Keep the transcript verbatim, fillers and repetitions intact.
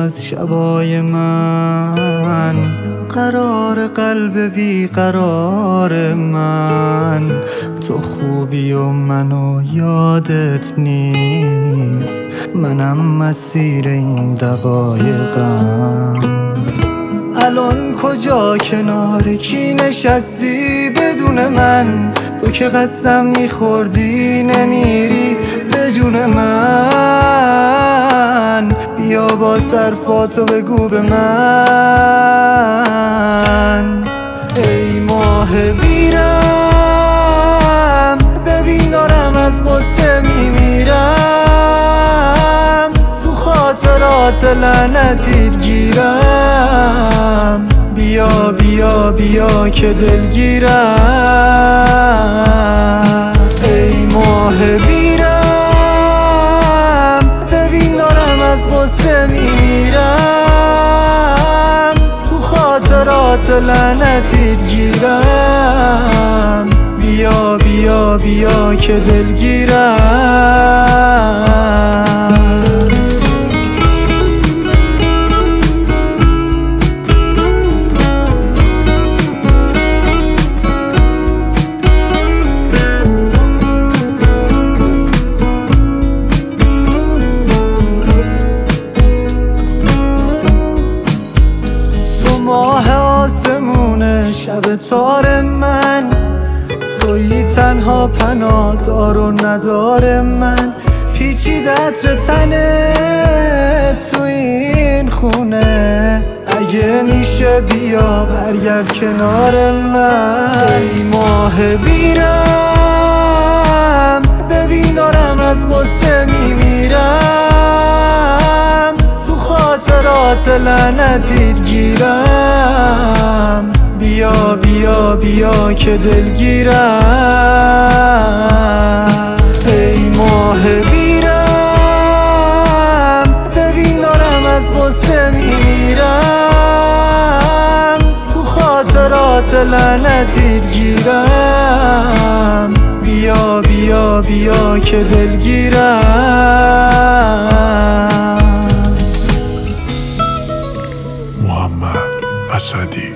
از شبای من، قرار قلب بی قرار من. تو خوبی و منو یادت نیست، منم مسیر این دقایقم. الان کجا کنار کی نشستی بدون من؟ تو که قسم میخوردی نمیری به جون من. بیا با صرفاتو بگو به من. ای ماه بیرم ببین دارم از غصه میمیرم، تو خاطرات لعنتیت گیرم. بیا بیا بیا که دلگیرم. ای ماه بیرم ببین دارم از غصه میمیرم، تو خاطرات لعنتیت گیرم. بیا بیا بیا که دلگیرم. ماه آسمون شب تار من، تویی تنها پناهدار و ندار من. پیچید عطر تنه تو این خونه، اگه میشه بیا برگرد کنار من. ای ماه بیرم ببین دارم از غصه میمیرم، تو خاطرات لعنتیت گیرم. بیا بیا بیا که دلگیرم. ای ماه بیرم ببین دارم از غصه میمیرم، تو خاطرات لعنتیت گیرم. بیا بیا بیا که دلگیرم. محمد اسدی.